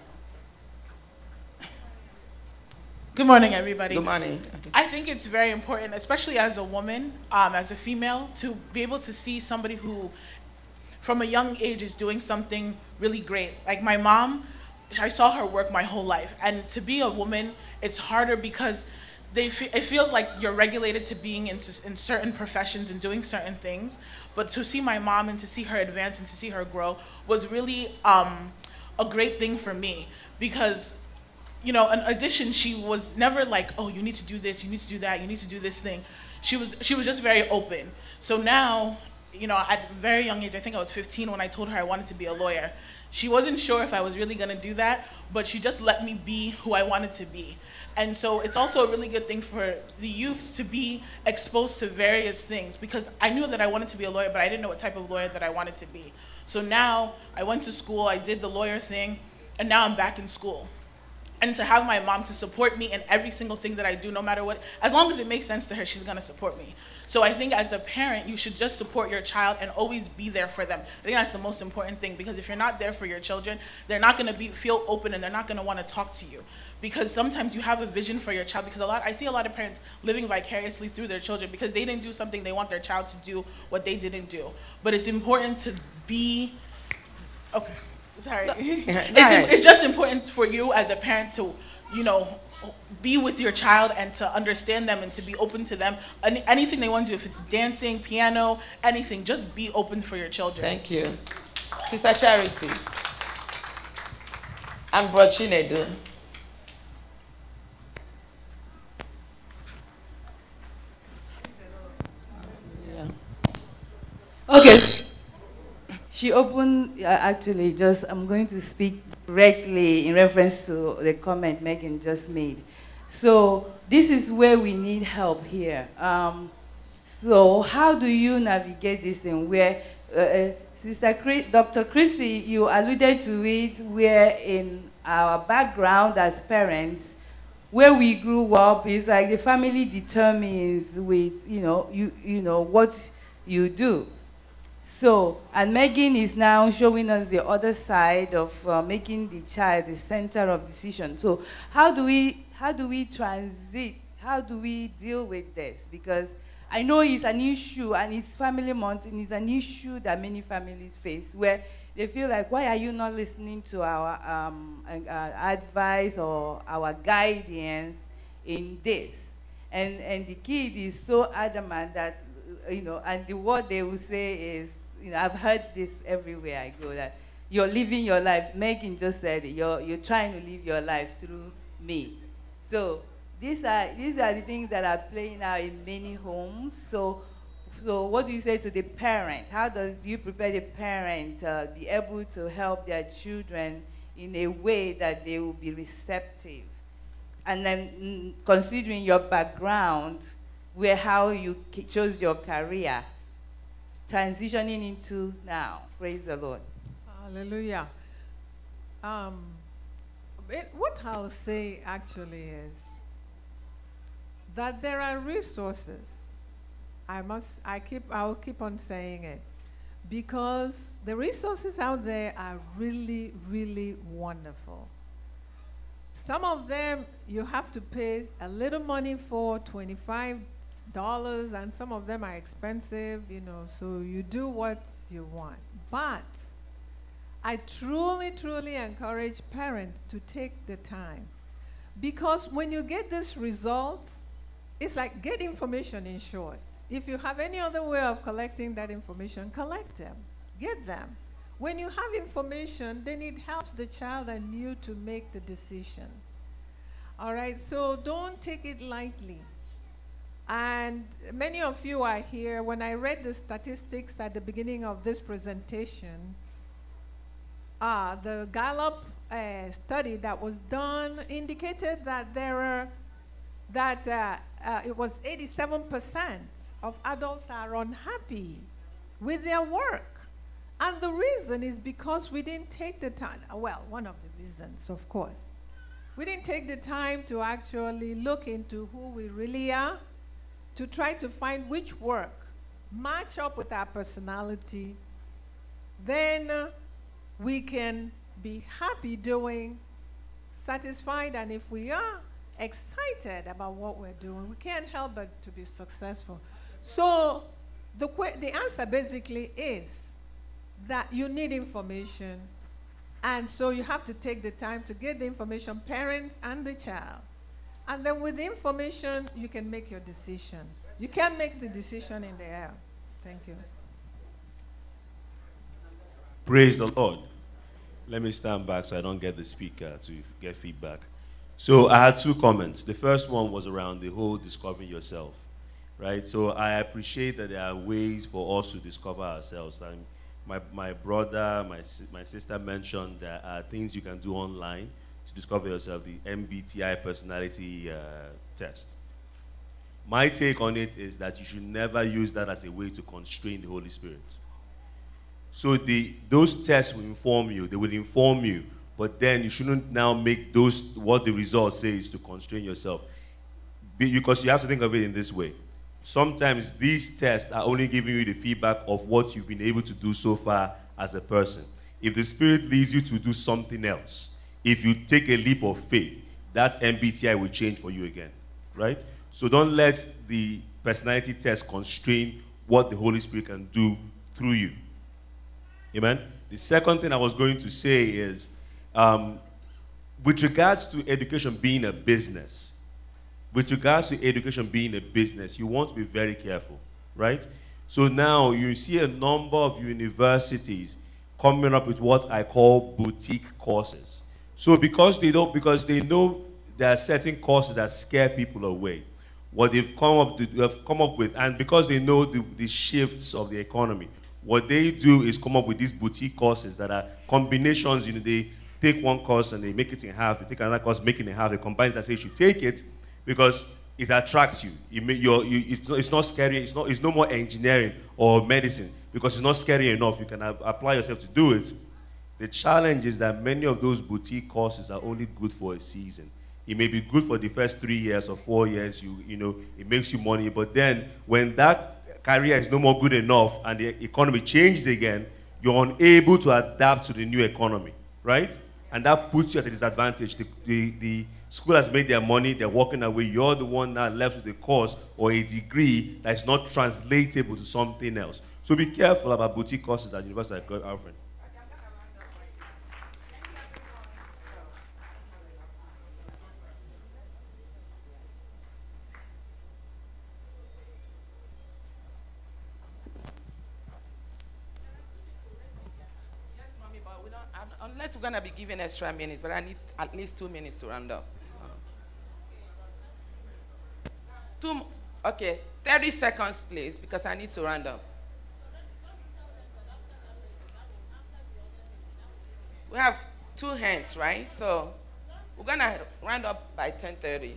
H: Good morning, everybody.
B: good morning.
H: I think it's very important, especially as a woman, um, as a female, to be able to see somebody who, from a young age, is doing something really great. Like my mom, I saw her work my whole life. And to be a woman, it's harder because they fe it feels like you're regulated to being in, in certain professions and doing certain things. But to see my mom and to see her advance and to see her grow was really um, a great thing for me, because, you know, in addition, she was never like, oh, you need to do this, you need to do that, you need to do this thing. She was, she was just very open. So now, you know, at a very young age, I think I was fifteen when I told her I wanted to be a lawyer. She wasn't sure if I was really gonna do that, but she just let me be who I wanted to be. And so it's also a really good thing for the youths to be exposed to various things, because I knew that I wanted to be a lawyer, but I didn't know what type of lawyer that I wanted to be. So now I went to school, I did the lawyer thing, and now I'm back in school. And to have my mom to support me in every single thing that I do, no matter what, as long as it makes sense to her, she's gonna support me. So I think as a parent, you should just support your child and always be there for them. I think that's the most important thing, because if you're not there for your children, they're not gonna be, feel open, and they're not gonna wanna talk to you. Because sometimes you have a vision for your child, because a lot, I see a lot of parents living vicariously through their children because they didn't do something, they want their child to do what they didn't do. But it's important to be, okay. Sorry.
B: No.
H: it's, it's just important for you as a parent to, you know, be with your child and to understand them and to be open to them. Any, anything they want to do, if it's dancing, piano, anything, just be open for your children.
B: Thank you. Sister Charity. And Bro Chinedu. Yeah.
I: Okay. She opened, uh, actually, just, I'm going to speak directly in reference to the comment Megan just made. So this is where we need help here. Um, so how do you navigate this thing where, uh, Sister Chris, Doctor Chrissy, you alluded to it, where in our background as parents, where we grew up, is like the family determines with, you know, you, you know, what you do. So, and Megan is now showing us the other side of uh, making the child the center of decision. So, how do we, how do we transit? How do we deal with this? Because I know it's an issue, and it's family month, and it's an issue that many families face, where they feel like, why are you not listening to our um, uh, advice or our guidance in this? And and the kid is so adamant that, you know, and the word they will say is, you know, I've heard this everywhere I go, that you're living your life. Megan just said it. You're you're trying to live your life through me. So these are these are the things that are playing out in many homes. So so what do you say to the parent? How does do you prepare the parent to uh, be able to help their children in a way that they will be receptive? And then mm, considering your background, where how you chose your career, transitioning into now. Praise the Lord.
A: Hallelujah. Um, it, what I'll say actually is, that there are resources. I must, I keep, I'll keep on saying it. Because the resources out there are really, really wonderful. Some of them you have to pay a little money for, twenty-five dollars, and some of them are expensive, you know, so you do what you want. But I truly, truly encourage parents to take the time. Because when you get these results, it's like get information in short. If you have any other way of collecting that information, collect them, get them. When you have information, then it helps the child and you to make the decision. All right, so don't take it lightly. And many of you are here. When I read the statistics at the beginning of this presentation, uh, the Gallup uh, study that was done indicated that there are, that uh, uh, it was eighty-seven percent of adults are unhappy with their work. And the reason is because we didn't take the time, well, one of the reasons, of course. We didn't take the time to actually look into who we really are, to try to find which work match up with our personality. Then uh, we can be happy doing, satisfied, and if we are excited about what we're doing, we can't help but to be successful. So the, the answer basically is that you need information, and so you have to take the time to get the information, parents and the child. And then with the information, you can make your decision. You can't make the decision in the air. Thank you.
J: Praise the Lord. Let me stand back so I don't get the speaker to get feedback. So I had two comments. The first one was around the whole discovering yourself. Right? So I appreciate that there are ways for us to discover ourselves. And my, my brother, my, my sister mentioned there are things you can do online to discover yourself, the M B T I personality uh, test. My take on it is that you should never use that as a way to constrain the Holy Spirit. So the, those tests will inform you, they will inform you, but then you shouldn't now make those, what the result says, to constrain yourself. Be, because you have to think of it in this way. Sometimes these tests are only giving you the feedback of what you've been able to do so far as a person. If the Spirit leads you to do something else, if you take a leap of faith, that M B T I will change for you again, right? So don't let the personality test constrain what the Holy Spirit can do through you. Amen? The second thing I was going to say is, um, with regards to education being a business, with regards to education being a business, you want to be very careful, right? So now you see a number of universities coming up with what I call boutique courses. So because they don't, because they know there are certain courses that scare people away, what they've come up to, have come up with, and because they know the, the shifts of the economy, what they do is come up with these boutique courses that are combinations. You know, they take one course and they make it in half. They take another course, make it in half. They combine it and say you should take it, because it attracts you. It may, you're, you, it's, not, it's not scary. It's, not, it's no more engineering or medicine, because it's not scary enough. You can apply yourself to do it. The challenge is that many of those boutique courses are only good for a season. It may be good for the first three years or four years. You, you know, it makes you money. But then when that career is no more good enough and the economy changes again, you're unable to adapt to the new economy, right? And that puts you at a disadvantage. The, the, the school has made their money, they're walking away. You're the one now left with a course or a degree that's not translatable to something else. So be careful about boutique courses at universities like Alfred.
B: Unless we're going to be given extra minutes, but I need at least two minutes to round up. Two, okay, thirty seconds, please, because I need to round up. We have two hands, right? So we're going to round up by ten thirty.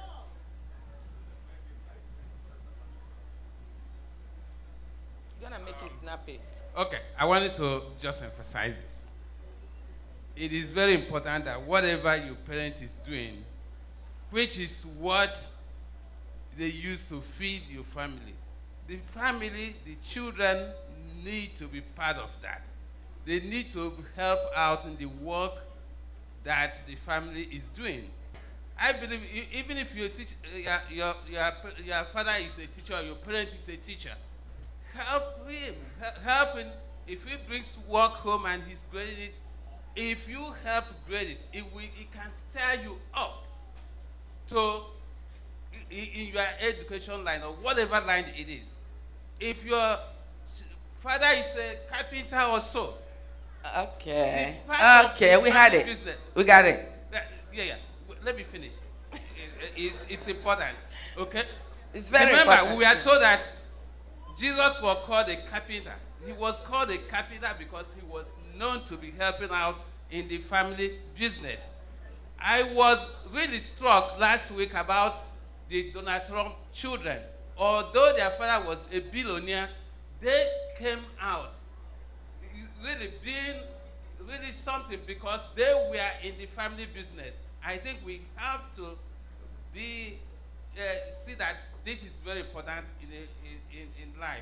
B: You're going to make it snappy.
K: Okay, I wanted to just emphasize this. It is very important that whatever your parent is doing, which is what they use to feed your family. The family, the children need to be part of that. They need to help out in the work that the family is doing. I believe e- even if you teach, uh, your, your, your, your father is a teacher, or your parent is a teacher, help him. He- help him. If he brings work home and he's grading it, if you help grade it, it, will, it can stir you up to in, in your education line or whatever line it is. If your father is a carpenter or so,
B: Okay.
K: the part of
B: Okay,
K: the
B: we had
K: family
B: it.
K: business-
B: We got it.
K: that- yeah, yeah. W- Let me finish. It- it's, it's important. Okay.
B: It's very
K: Remember,
B: important.
K: we are told that Jesus was called a carpenter. He was called a carpenter because he was known to be helping out in the family business. I was really struck last week about the Donald Trump children. Although their father was a billionaire, they came out really being really something because they were in the family business. I think we have to be uh, see that this is very important in, a, in, in, in life.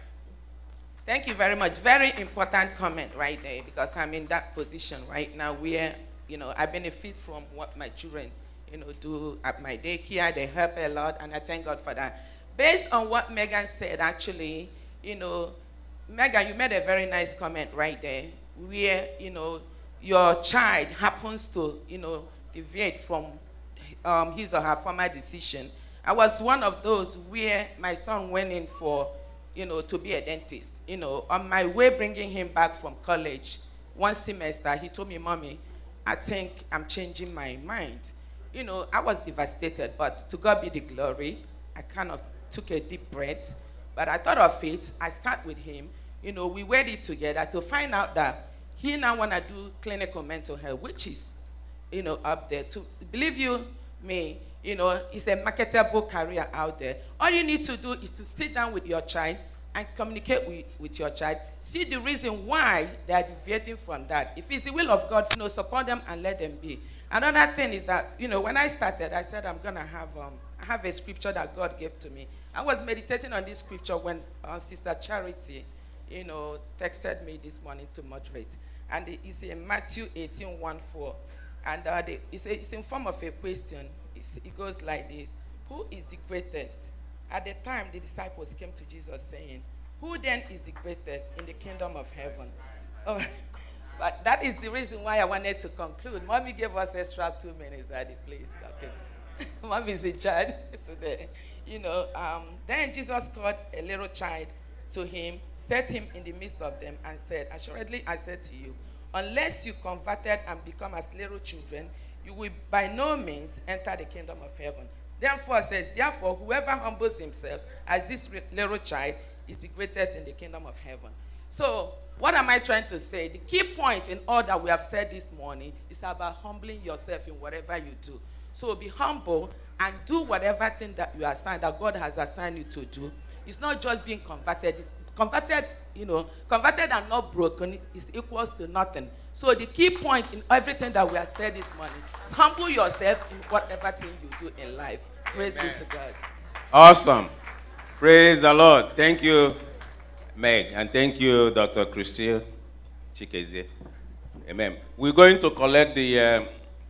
B: Thank you very much. Very important comment right there because I'm in that position right now where, you know, I benefit from what my children, you know, do at my daycare. They help a lot, and I thank God for that. Based on what Megan said, actually, you know, Megan, you made a very nice comment right there where, you know, your child happens to, you know, deviate from um, his or her former decision. I was one of those where my son went in for, you know, to be a dentist. You know, on my way bringing him back from college, one semester, he told me, Mommy, I think I'm changing my mind. You know, I was devastated, but to God be the glory. I kind of took a deep breath, but I thought of it. I sat with him. You know, we weighed it together to find out that he now want to do clinical mental health, which is, you know, up there. To believe you me, you know, it's a marketable career out there. All you need to do is to sit down with your child and communicate with, with your child. See the reason why they are deviating from that. If it's the will of God, you know, support them and let them be. Another thing is that, you know, when I started, I said I'm going to have um, I have a scripture that God gave to me. I was meditating on this scripture when uh, Sister Charity, you know, texted me this morning to moderate. And it's in Matthew eighteen, one, four. And uh, the, it's, a, it's in form of a question. It's, it goes like this. Who is the greatest? At the time, the disciples came to Jesus saying, who then is the greatest in the kingdom of heaven? Oh, but that is the reason why I wanted to conclude. Mommy gave us extra two minutes, Daddy, please. Okay. Mommy is in charge today. You know, um, then Jesus called a little child to him, set him in the midst of them, and said, assuredly I said to you, unless you converted and become as little children, you will by no means enter the kingdom of heaven. Therefore says, therefore, whoever humbles himself as this little child is the greatest in the kingdom of heaven. So, what am I trying to say? The key point in all that we have said this morning is about humbling yourself in whatever you do. So be humble and do whatever thing that you are assigned, that God has assigned you to do. It's not just being converted. It's converted, you know, converted and not broken is equals to nothing. So the key point in everything that we have said this morning is humble yourself in whatever thing you do in life. Praise be to God.
L: Awesome. Praise the Lord. Thank you, Meg, and thank you, Doctor Christine Chikezie. Amen. We're going to collect the, um,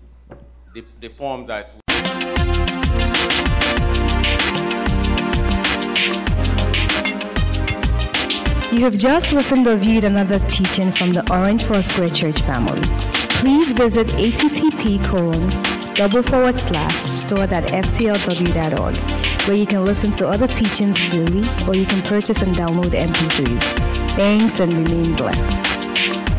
L: the, the form that...
M: You have just listened or viewed another teaching from the Orange Foursquare Church family. Please visit http colon double forward slash store.ftlw.org, where you can listen to other teachings freely, or you can purchase and download M P threes. Thanks and remain blessed.